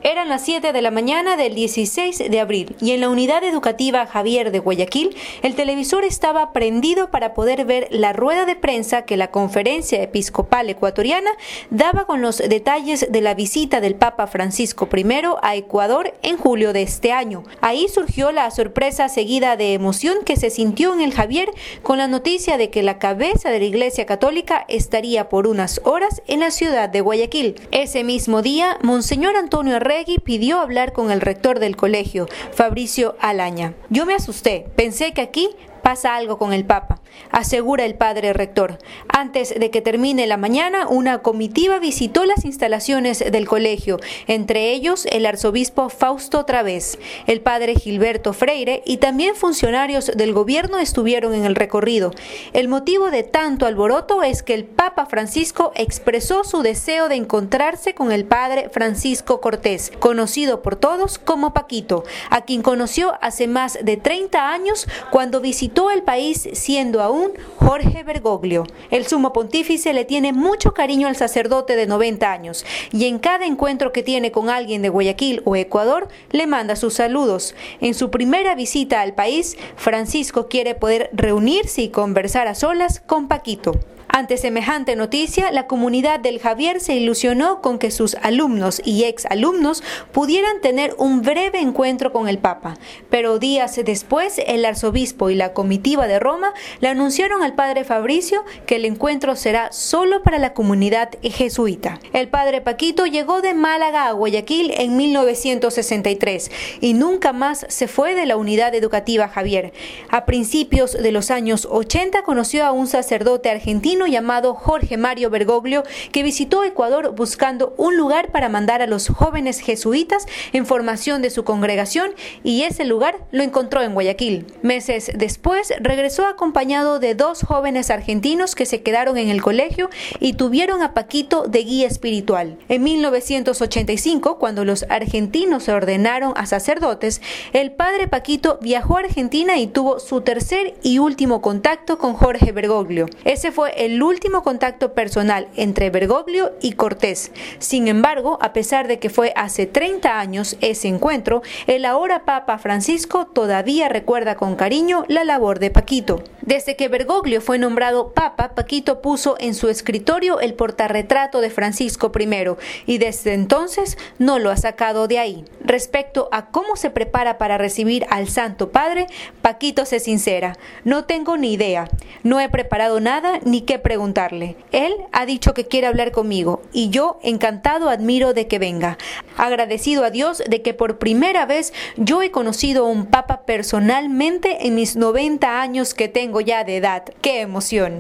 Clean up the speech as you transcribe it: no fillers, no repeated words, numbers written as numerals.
Eran las 7 de la mañana del 16 de abril y en la unidad educativa Javier de Guayaquil, el televisor estaba prendido para poder ver la rueda de prensa que la Conferencia Episcopal Ecuatoriana daba con los detalles de la visita del Papa Francisco I a Ecuador en julio de este año. Ahí surgió la sorpresa seguida de emoción que se sintió en el Javier con la noticia de que la cabeza de la Iglesia Católica estaría por unas horas en la ciudad de Guayaquil. Ese mismo día, Monseñor Antonio Arregui pidió hablar con el rector del colegio, Fabricio Alaña. Yo me asusté, pensé que aquí pasa algo con el Papa, asegura el padre rector. Antes de que termine la mañana, una comitiva visitó las instalaciones del colegio, entre ellos el arzobispo Fausto Través, el padre Gilberto Freire y también funcionarios del gobierno estuvieron en el recorrido. El motivo de tanto alboroto es que el Papa Francisco expresó su deseo de encontrarse con el padre Francisco Cortés, conocido por todos como Paquito, a quien conoció hace más de 30 años cuando visitó el país siendo aún Jorge Bergoglio. El sumo pontífice le tiene mucho cariño al sacerdote de 90 años y en cada encuentro que tiene con alguien de Guayaquil o Ecuador le manda sus saludos. En su primera visita al país, Francisco quiere poder reunirse y conversar a solas con Paquito. Ante semejante noticia, la comunidad del Javier se ilusionó con que sus alumnos y exalumnos pudieran tener un breve encuentro con el Papa, pero días después el arzobispo y la comitiva de Roma le anunciaron al padre Fabricio que el encuentro será solo para la comunidad jesuita. El padre Paquito llegó de Málaga a Guayaquil en 1963 y nunca más se fue de la unidad educativa Javier. A principios de los años 80 conoció a un sacerdote argentino llamado Jorge Mario Bergoglio, que visitó Ecuador buscando un lugar para mandar a los jóvenes jesuitas en formación de su congregación y ese lugar lo encontró en Guayaquil. Meses después regresó acompañado de 2 jóvenes argentinos que se quedaron en el colegio y tuvieron a Paquito de guía espiritual. En 1985, cuando los argentinos se ordenaron a sacerdotes, el padre Paquito viajó a Argentina y tuvo su tercer y último contacto con Jorge Bergoglio. Ese fue el último contacto personal entre Bergoglio y Cortés. Sin embargo, a pesar de que fue hace 30 años ese encuentro, el ahora Papa Francisco todavía recuerda con cariño la labor de Paquito. Desde que Bergoglio fue nombrado Papa, Paquito puso en su escritorio el portarretrato de Francisco I y desde entonces no lo ha sacado de ahí. Respecto a cómo se prepara para recibir al Santo Padre, Paquito se sincera: no tengo ni idea, no he preparado nada ni qué preguntarle. Él ha dicho que quiere hablar conmigo y yo encantado admiro de que venga. Agradecido a Dios de que por primera vez yo he conocido a un Papa personalmente en mis 90 años que tengo ya de edad. ¡Qué emoción!